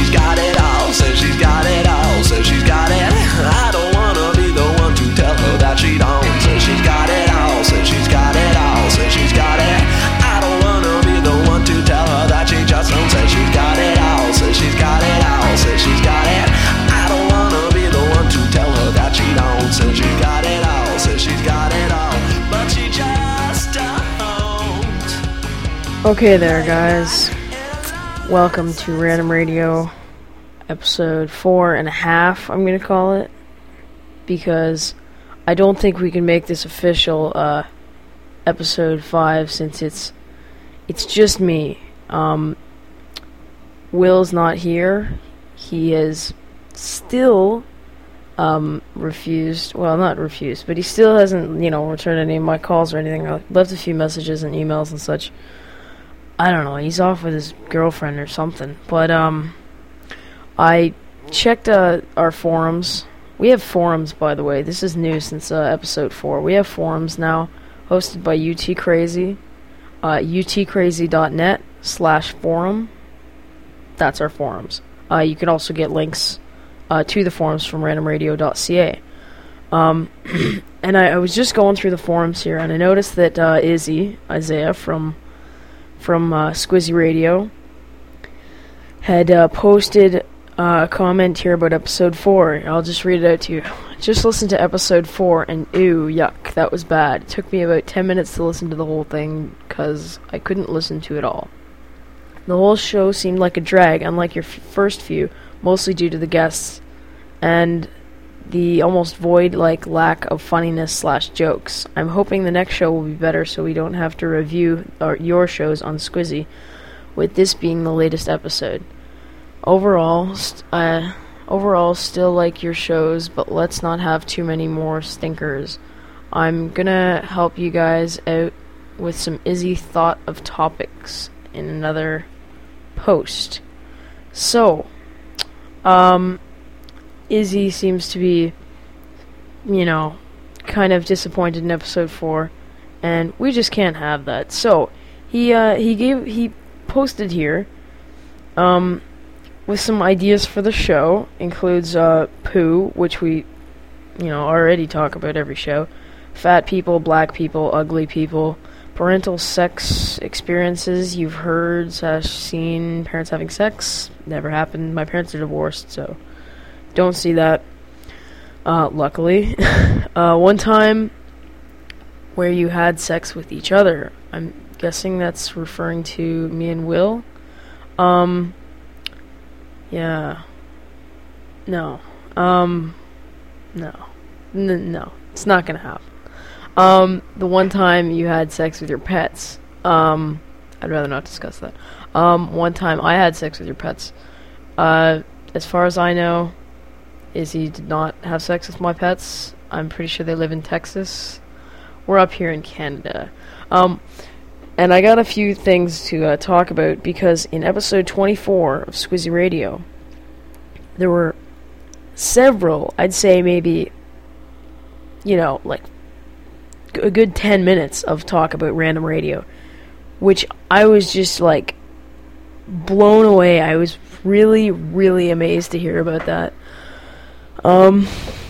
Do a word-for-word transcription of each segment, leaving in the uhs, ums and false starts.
she's got it all, says she's got it all, says she's got it. I don't wanna be the one to tell her that she don't. Says she's got it all, says she's got it all, says she's got it. I don't wanna be the one to tell her that she just don't. Says she's got it all, says she's got it all, says she's got it. I don't wanna be the one to tell her that she don't. Says she's got it all, says she's got it all, but she just don't. Okay there, guys. Welcome to Random Radio, episode four and a half, I'm going to call it, because I don't think we can make this official, uh, episode five, since it's, it's just me. Um, Will's not here. He has still, um, refused, well, not refused, but he still hasn't, you know, returned any of my calls or anything. I left a few messages and emails and such. I don't know, he's off with his girlfriend or something. But, um, I checked, uh, our forums. We have forums, by the way. This is new since, uh, episode four. We have forums now, hosted by U T Crazy. Uh, utcrazy.net slash forum. That's our forums. Uh, you can also get links, uh, to the forums from randomradio.ca. Um, and I, I was just going through the forums here, and I noticed that, uh, Izzy, Isaiah, from... from uh, Squizzy Radio, had uh, posted uh, a comment here about episode four. I'll just read it out to you. Just listened to episode four, and ew, yuck, that was bad. It took me about ten minutes to listen to the whole thing, because I couldn't listen to it all. The whole show seemed like a drag, unlike your f- first few, mostly due to the guests, and the almost void-like lack of funniness slash jokes. I'm hoping the next show will be better so we don't have to review our, your shows on Squizzy, with this being the latest episode. Overall, st- uh, overall, still like your shows, but let's not have too many more stinkers. I'm gonna help you guys out with some Izzy thought of topics in another post. So, um... Izzy seems to be, you know, kind of disappointed in episode four, and we just can't have that. So he uh, he gave he posted here, um, with some ideas for the show. Includes uh, poo, which we, you know, already talk about every show. Fat people, black people, ugly people, parental sex experiences you've heard slash seen parents having sex. Never happened. My parents are divorced, so. Don't see that, uh, luckily. uh, one time where you had sex with each other. I'm guessing that's referring to me and Will. Um, yeah. No. Um, no. N- no. It's not gonna happen. Um, the one time you had sex with your pets. Um, I'd rather not discuss that. Um, one time I had sex with your pets. Uh, as far as I know, Izzy did not have sex with my pets. I'm pretty sure they live in Texas. We're up here in Canada. Um, and I got a few things to uh, talk about, because in episode twenty-four of Squizzy Radio, there were several, I'd say maybe, you know, like g- a good ten minutes of talk about Random Radio, which I was just, like, blown away. I was really, really amazed to hear about that. Um,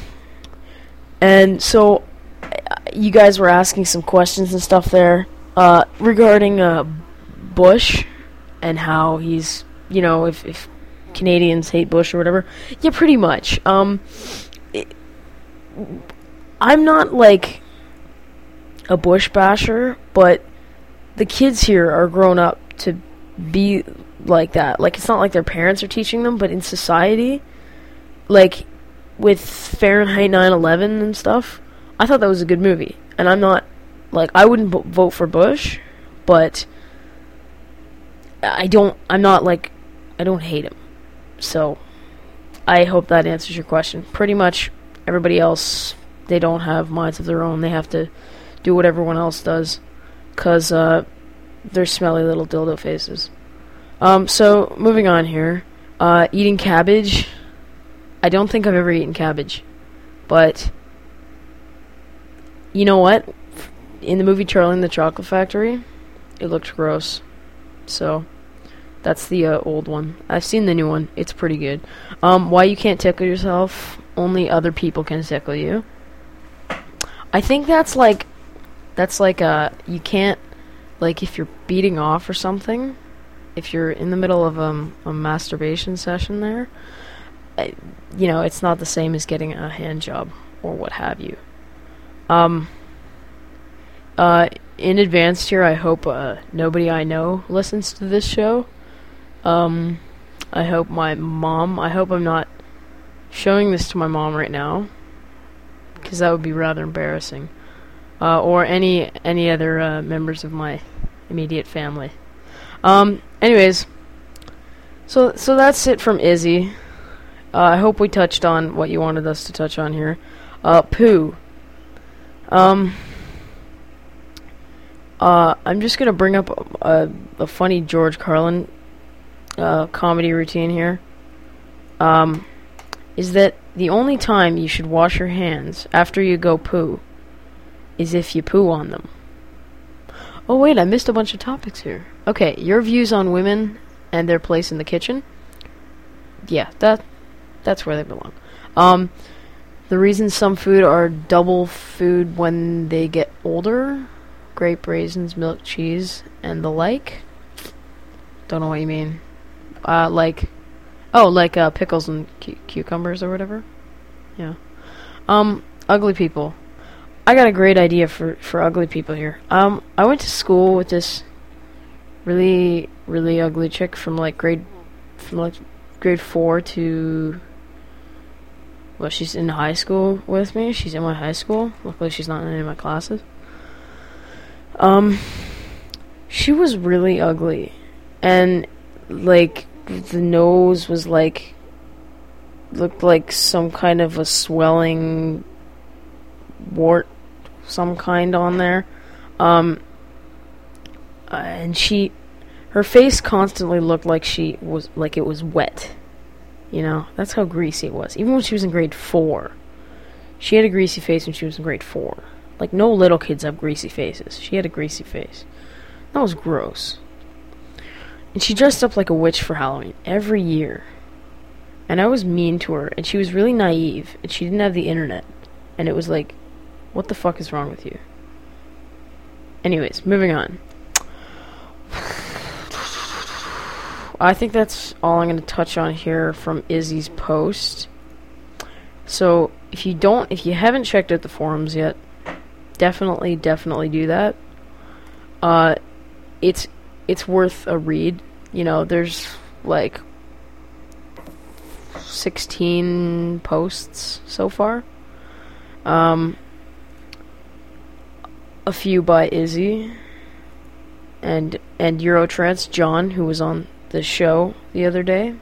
and so, you guys were asking some questions and stuff there, uh, regarding, uh, Bush, and how he's, you know, if, if Canadians hate Bush or whatever. Yeah, pretty much. Um, it, I'm not, like, a Bush basher, but the kids here are grown up to be like that. Like, it's not like their parents are teaching them, but in society, like, with Fahrenheit nine eleven and stuff, I thought that was a good movie. And I'm not, like, I wouldn't b- vote for Bush, but I don't, I'm not, like, I don't hate him. So, I hope that answers your question. Pretty much everybody else, they don't have minds of their own. They have to do what everyone else does, because uh, they're smelly little dildo faces. Um, so, moving on here. Uh, eating cabbage. I don't think I've ever eaten cabbage, but you know what? In the movie Charlie and the Chocolate Factory, it looked gross. So, That's the uh, old one. I've seen the new one. It's pretty good. Um, why you can't tickle yourself? Only other people can tickle you. I think that's like, that's like uh, you can't, like if you're beating off or something, if you're in the middle of um, a masturbation session there, I, you know, it's not the same as getting a hand job or what have you. Um, uh, in advance here, I hope uh, nobody I know listens to this show. Um, I hope my mom, I hope I'm not showing this to my mom right now, because that would be rather embarrassing. Uh, or any any other uh, members of my immediate family. Um, anyways, so so that's it from Izzy. Uh, I hope we touched on what you wanted us to touch on here. Uh, poo. Um, uh, I'm just gonna bring up a, a, a funny George Carlin Uh, comedy routine here, um, is that the only time you should wash your hands after you go poo is if you poo on them. Oh wait, I missed a bunch of topics here. Okay, your views on women and their place in the kitchen. Yeah, that that's where they belong. Um, the reason some food are double food when they get older, grape, raisins, milk, cheese, and the like. Don't know what you mean. Uh, like, oh, like uh, pickles and cu- cucumbers or whatever. Yeah. Um, ugly people. I got a great idea for, for ugly people here. Um, I went to school with this really, really ugly chick from like grade, from like grade four to, well, she's in high school with me. She's in my high school. Luckily, she's not in any of my classes. Um, she was really ugly, and like, the nose was like, looked like some kind of a swelling wart, some kind on there. Um, uh, and she, her face constantly looked like she was, like it was wet. You know, that's how greasy it was. Even when she was in grade four, she had a greasy face when she was in grade four. Like, no little kids have greasy faces. She had a greasy face. That was gross. And she dressed up like a witch for Halloween every year. And I was mean to her, and she was really naive, and she didn't have the internet. And it was like, what the fuck is wrong with you? Anyways, moving on. I think that's all I'm going to touch on here from Izzy's post. So, if you don't, if you haven't checked out the forums yet, definitely, definitely do that. Uh, it's... It's worth a read. You know, there's like sixteen posts so far. Um, a few by Izzy and and Eurotrance John, who was on the show the other day.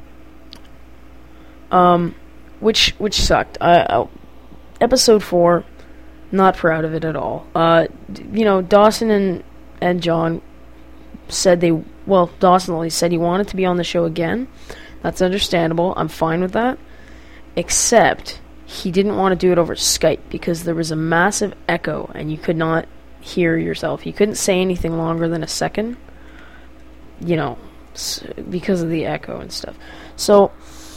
Um, which which sucked. I, I, episode four, not proud of it at all. Uh, you know, Dawson and and John said they, well, Dawson at least said he wanted to be on the show again. That's understandable. I'm fine with that. Except, he didn't want to do it over Skype because there was a massive echo and you could not hear yourself. You couldn't say anything longer than a second. You know, because of the echo and stuff. So,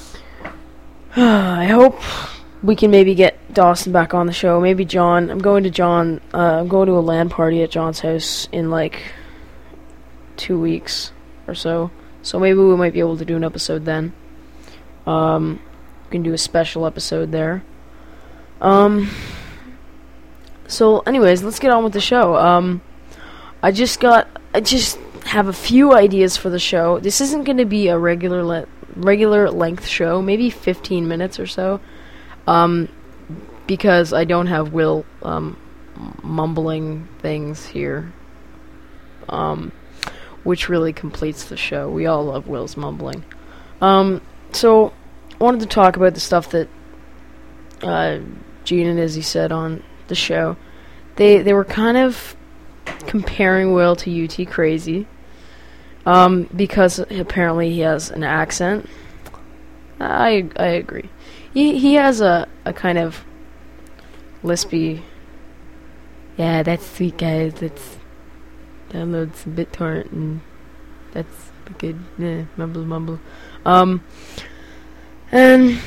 I hope we can maybe get Dawson back on the show. Maybe John. I'm going to John, uh, I'm going to a LAN party at John's house in like two weeks or so, so maybe we might be able to do an episode then. Um, we can do a special episode there. Um, so anyways, let's get on with the show. Um, I just got, I just have a few ideas for the show. This isn't going to be a regular le- regular length show, maybe fifteen minutes or so, um, because I don't have Will, um, mumbling things here. Um, which really completes the show. We all love Will's mumbling. Um, so, I wanted to talk about the stuff that uh, Gene and Izzy said on the show. They they were kind of comparing Will to U T Crazy, um, because apparently he has an accent. I I agree. He he has a, a kind of lispy. Yeah, that's sweet, guys. That's download some BitTorrent and That's good. Yeah, mumble, mumble. Um, and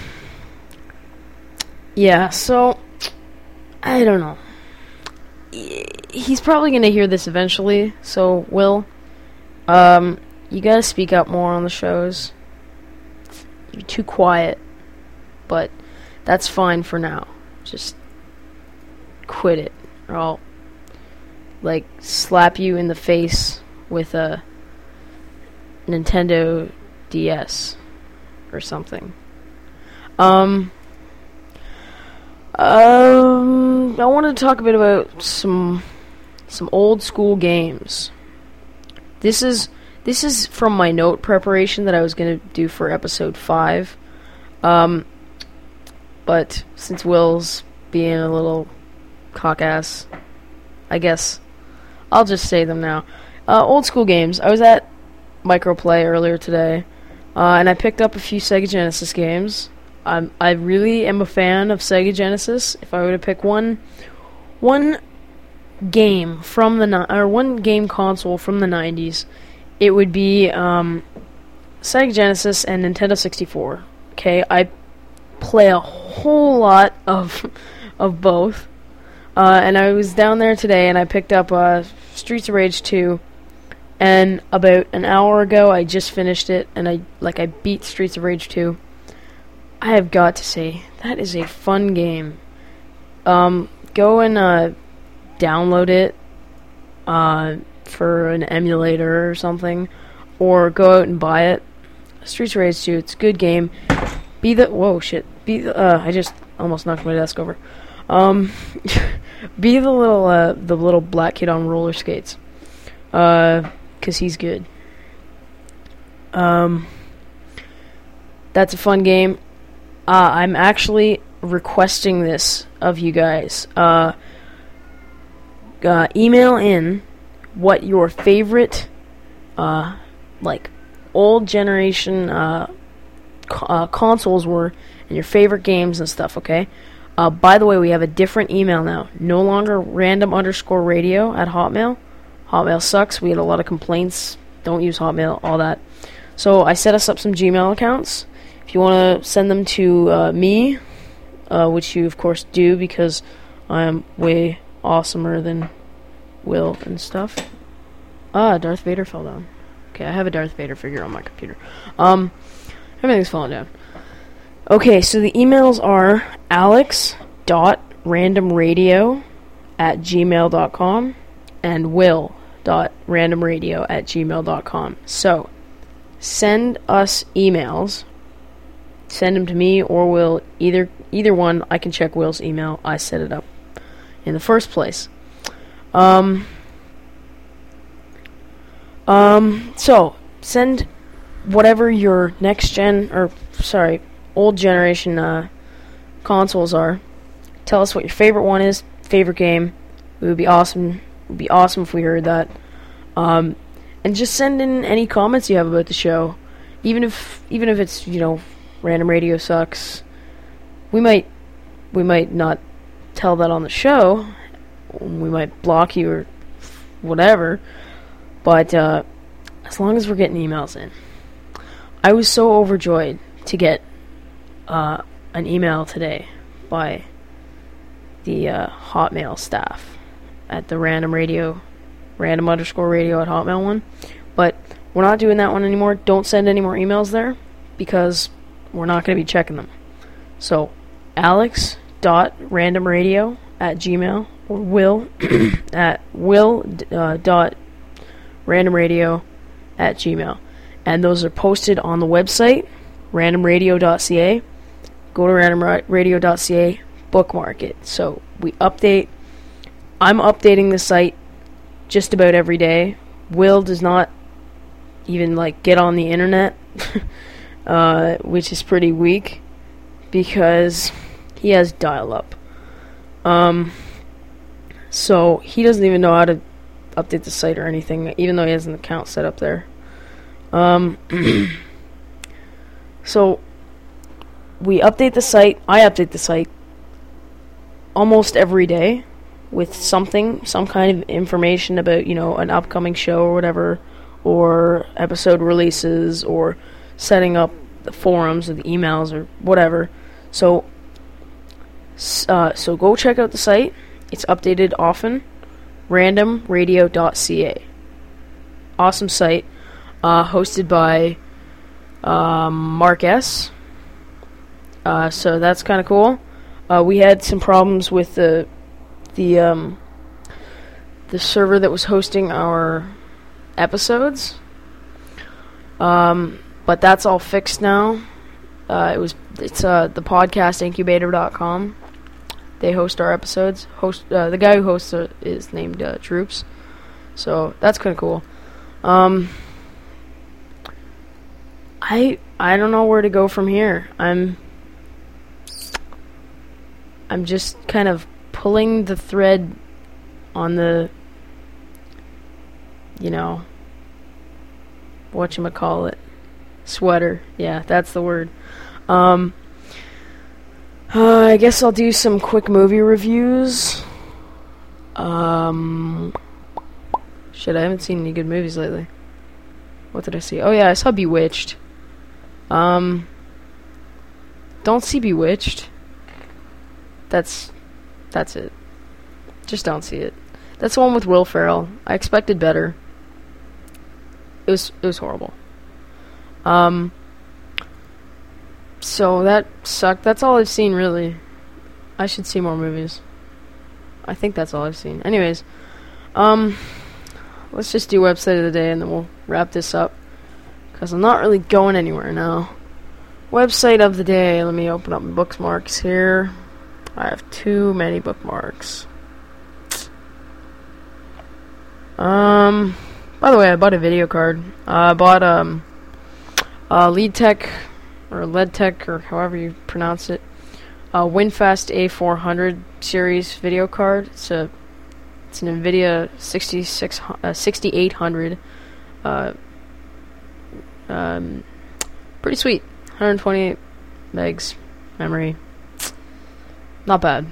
yeah, so I don't know. He's probably gonna hear this eventually. So, Will, um, you gotta speak up more on the shows. You're too quiet, but that's fine for now. Just quit it, or I'll like slap you in the face with a Nintendo D S or something. Um, um, I wanted to talk a bit about some some old school games. This is this is from my note preparation that I was gonna do for episode five. Um, but since Will's being a little cock-ass, I guess I'll just say them now. Uh, old school games. I was at Microplay earlier today, uh, and I picked up a few Sega Genesis games. I'm, I really am a fan of Sega Genesis. If I were to pick one, one game from the ni- or one game console from the nineties, it would be um, Sega Genesis and Nintendo sixty-four. Okay, I play a whole lot of of both, uh, and I was down there today, and I picked up uh, Streets of Rage two. And about an hour ago, I just finished it, and I like I beat Streets of Rage two. I have got to say, that is a fun game. Um, go and uh, download it uh, for an emulator or something, or go out and buy it. Streets of Rage two, it's a good game. Be the whoa shit. Be the, uh, I just almost knocked my desk over. Um, be the little uh, the little black kid on roller skates. Uh. Because he's good. Um, that's a fun game. Uh, I'm actually requesting this of you guys. Uh, uh, email in what your favorite, uh, like, old generation uh, co- uh, consoles were and your favorite games and stuff, okay? Uh, by the way, we have a different email now. No longer random underscore radio at Hotmail. Hotmail sucks. We had a lot of complaints. Don't use Hotmail, all that. So I set us up some Gmail accounts. If you want to send them to uh, me, uh, which you of course do because I am way awesomer than Will and stuff. Ah, Darth Vader fell down. Okay, I have a Darth Vader figure on my computer. Um, everything's falling down. Okay, so the emails are alex.randomradio at gmail dot com and will dot randomradio at gmail dot com. So, send us emails. Send them to me or Will. Either either one. I can check Will's email. I set it up in the first place. Um. Um. So, send whatever your next gen, or sorry, old generation uh, consoles are. Tell us what your favorite one is. Favorite game. It would be awesome. Would be awesome if we heard that. Um, and just send in any comments you have about the show, even if even if it's, you know, random radio sucks. We might we might not tell that on the show. We might block you or whatever. But uh, as long as we're getting emails in, I was so overjoyed to get uh, an email today by the uh, Hotmail staff at the random radio, random underscore radio at Hotmail one. But we're not doing that one anymore. Don't send any more emails there because we're not going to be checking them. So, alex.randomradio at gmail or will at will uh, dot randomradio at gmail. And those are posted on the website, randomradio dot c a. Go to randomradio dot c a, bookmark it. So, we update... I'm updating the site just about every day. Will does not even, like, get on the internet, uh, which is pretty weak, because he has dial-up. Um, so, he doesn't even know how to update the site or anything, even though he has an account set up there. Um, so, we update the site, I update the site almost every day, with something, some kind of information about, you know, an upcoming show or whatever, or episode releases or setting up the forums or the emails or whatever. So, uh, so go check out the site. It's updated often. random radio dot c a. Awesome site. Uh, hosted by um, Mark S. Uh, so that's kind of cool. Uh, we had some problems with the the um, the server that was hosting our episodes. Um, but that's all fixed now. Uh, it was it's uh, the podcast incubator dot com. They host our episodes. Host uh, the guy who hosts uh, is named uh, Troops. So that's kind of cool. Um, I I don't know where to go from here. I'm I'm just kind of pulling the thread on the, you know, whatchamacallit, sweater. Yeah, that's the word. Um, uh, I guess I'll do some quick movie reviews. Um, shit, I haven't seen any good movies lately. What did I see? Oh yeah, I saw Bewitched. Um, don't see Bewitched. That's, that's it. Just don't see it. That's the one with Will Ferrell. I expected better. It was, it was horrible. Um, so that sucked. That's all I've seen, really. I should see more movies. I think that's all I've seen. Anyways, um, let's just do website of the day and then we'll wrap this up. Because I'm not really going anywhere now. Website of the day. Let me open up my bookmarks here. I have too many bookmarks. Um, by the way, I bought a video card. Uh, I bought um, a LeadTech, or LeadTech, or however you pronounce it. A WinFast A four hundred series video card. It's a, it's an NVIDIA sixty-six, uh, sixty-eight hundred. Uh, um, pretty sweet. one hundred twenty-eight megs memory. Not bad.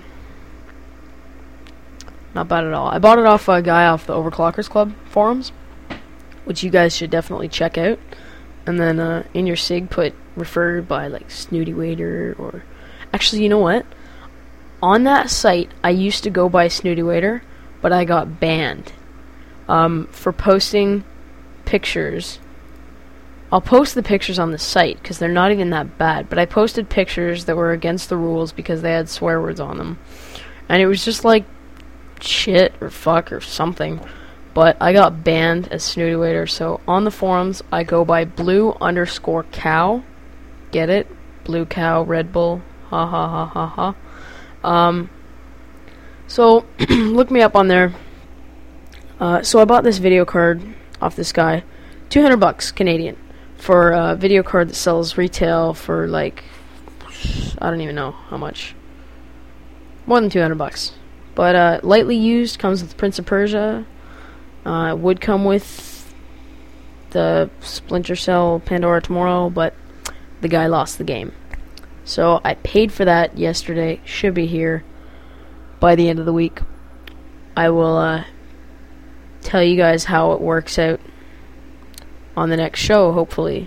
Not bad at all. I bought it off a guy off the Overclockers Club forums, which you guys should definitely check out. And then uh, in your sig put referred by like Snooty Waiter or... Actually, you know what? On that site, I used to go by Snooty Waiter, but I got banned um, for posting pictures. I'll post the pictures on the site because they're not even that bad, but I posted pictures that were against the rules because they had swear words on them. And it was just like shit or fuck or something. But I got banned as Snooty Waiter, so on the forums I go by blue underscore cow. Get it? Blue cow, Red Bull. Ha ha ha ha ha. Um, so, look me up on there. Uh, so I bought this video card off this guy. two hundred bucks Canadian. For a video card that sells retail for like, I don't even know how much. More than two hundred bucks. But uh, lightly used, comes with Prince of Persia. Uh, would come with the Splinter Cell Pandora Tomorrow, but the guy lost the game. So I paid for that yesterday. Should be here by the end of the week. I will uh, tell you guys how it works out on the next show, hopefully.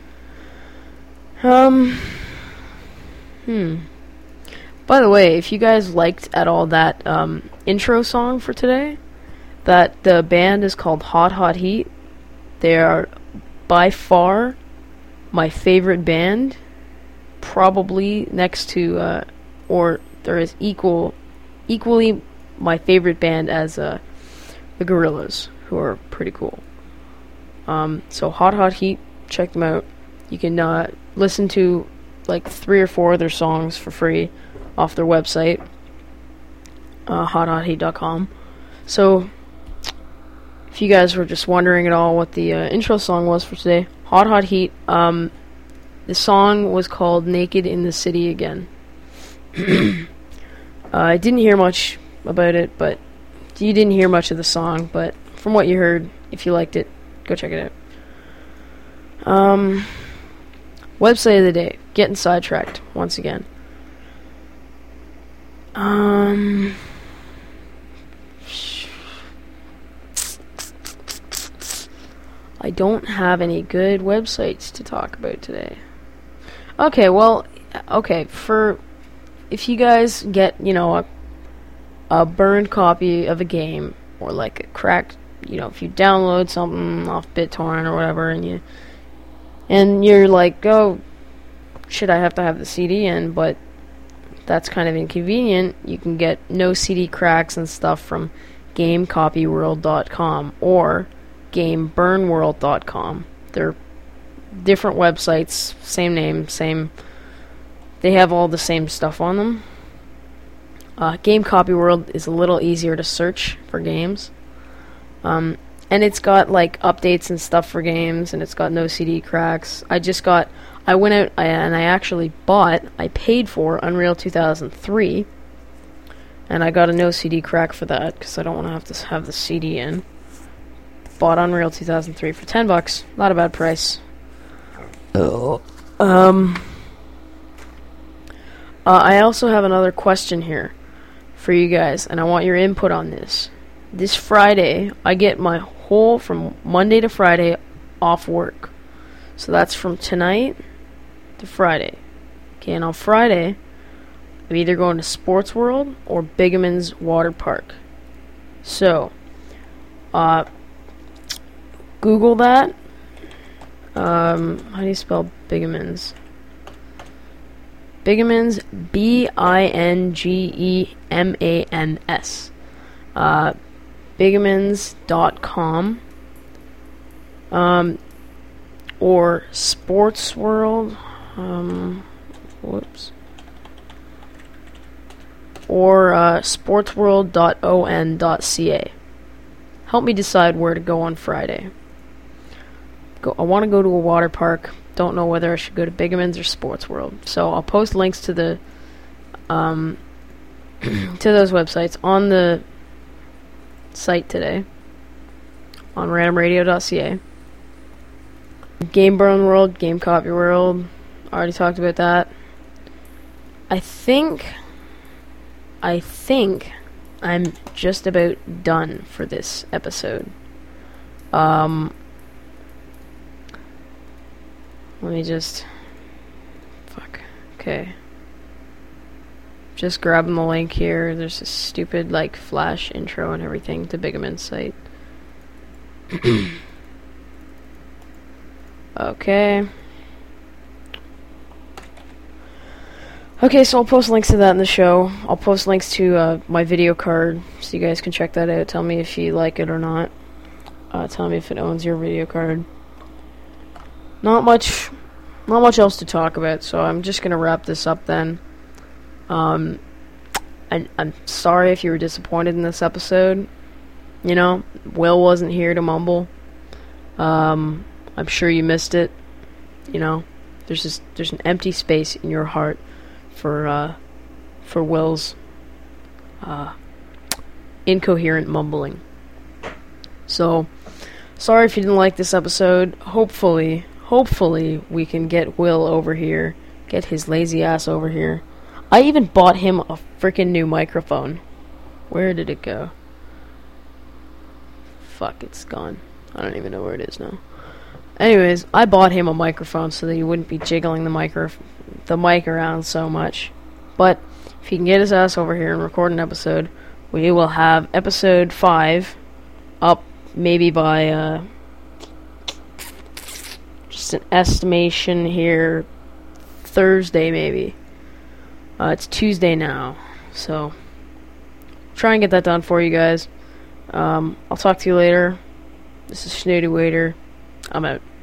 Um, hmm. By the way, if you guys liked at all that um, intro song for today, that the band is called Hot Hot Heat. They are by far my favorite band, probably next to, uh, or there is equal, equally my favorite band as uh, the Gorillaz, who are pretty cool. Um, so Hot Hot Heat, check them out. You can uh, listen to like three or four of their songs for free off their website, uh, hot hot heat dot com. So, if you guys were just wondering at all what the uh, intro song was for today, Hot Hot Heat, um, the song was called Naked in the City Again. uh, I didn't hear much about it, but you didn't hear much of the song, but from what you heard, if you liked it, go check it out. Um, website of the day. Getting sidetracked once again. Um, I don't have any good websites to talk about today. Okay, well, okay, for if you guys get, you know, a, a burned copy of a game, or like a cracked, you know, if you download something off BitTorrent or whatever, and you and you're like, oh, shit, I have to have the C D in, but that's kind of inconvenient. You can get no C D cracks and stuff from game copy world dot com or game burn world dot com. They're different websites, same name, same. They have all the same stuff on them. Uh, Game Copy World is a little easier to search for games. Um, and it's got like updates and stuff for games, and it's got no C D cracks. I just got, I went out and I actually bought, I paid for Unreal two thousand three, and I got a no C D crack for that because I don't want to have to have the C D in. Bought Unreal two thousand three for ten bucks, not a bad price. Oh, um, uh, I also have another question here for you guys, and I want your input on this. This Friday, I get my whole, from Monday to Friday, off work. So that's from tonight to Friday. Okay, and on Friday, I'm either going to Sports World or Bigamans Water Park. So, uh, Google that. Um, how do you spell Bigamans? Bigamans, B I N G E M A N S. Uh, bigamans dot com. Um, or Sports World. Um, whoops. Or uh, sports world dot o n dot c a. Help me decide where to go on Friday. Go, I want to go to a water park. Don't know whether I should go to Bigamans or Sports World. So I'll post links to the um, to those websites on the site today on random radio dot c a. Game Burn World, Game Copy World. Already talked about that. I think I think I'm just about done for this episode. Um Let me just... Fuck. Okay. Just grabbing the link here. There's a stupid, like, flash intro and everything to Bigaman's site. Okay. Okay, so I'll post links to that in the show. I'll post links to uh, my video card, so you guys can check that out. Tell me if you like it or not. Uh, tell me if it owns your video card. Not much, not much else to talk about, so I'm just gonna wrap this up then. Um, and I'm sorry if you were disappointed in this episode. You know, Will wasn't here to mumble. Um, I'm sure you missed it. You know, there's just there's an empty space in your heart for uh, for Will's uh, incoherent mumbling. So, sorry if you didn't like this episode. Hopefully. Hopefully, we can get Will over here. Get his lazy ass over here. I even bought him a freaking new microphone. Where did it go? Fuck, it's gone. I don't even know where it is now. Anyways, I bought him a microphone so that he wouldn't be jiggling the micro, the mic around so much. But, if he can get his ass over here and record an episode, we will have episode five up maybe by, uh... just an estimation here, Thursday maybe. Uh, it's Tuesday now, so try and get that done for you guys. Um, I'll talk to you later. This is Snooty Waiter. I'm out.